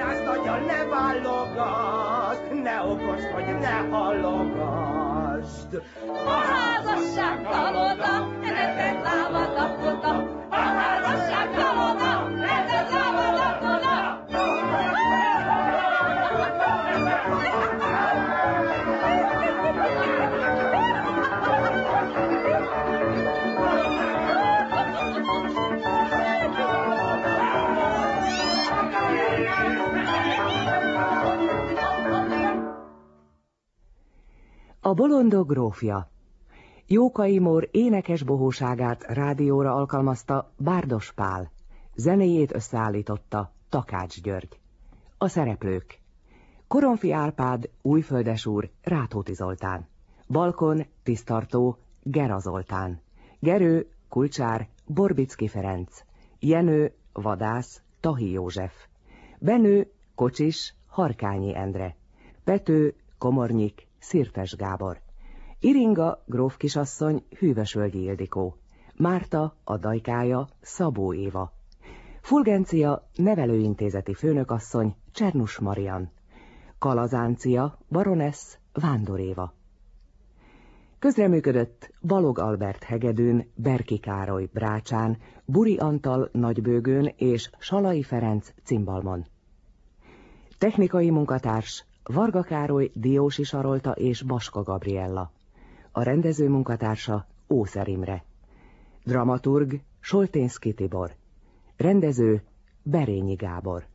vadász nagyon ne vállogasd, ne okoskodj, ne hallogasd. A házasság kavoda, rendet lávad lakoda. A házasság kavoda, rendet lávad lakoda. A bolondok grófja. Jókai Mór énekes bohóságát rádióra alkalmazta Bárdos Pál. Zenéjét összeállította Takács György. A szereplők: Koromfi Árpád, Újföldes úr, Rátóti Zoltán. Balkon, tisztartó, Gera Zoltán. Gerő, Kulcsár, Borbicki Ferenc. Jenő, vadász, Tahi József. Benő, kocsis, Harkányi Endre. Pető, Komornyik, Szirtes Gábor. Iringa, grófkisasszony, Hűvösvölgyi Ildikó. Márta, a dajkája, Szabó Éva. Fulgencia, nevelőintézeti főnökasszony, Csernus Marian. Kalazáncia, baronesz, Vándor Éva. Közreműködött Balog Albert hegedűn, Berki Károly brácsán, Buri Antal nagybőgőn és Salai Ferenc cimbalmon. Technikai munkatárs Varga Károly, Diósi Sarolta és Baska Gabriella. A rendező munkatársa Ószer Imre. Dramaturg Solténszky Tibor. Rendező Berényi Gábor.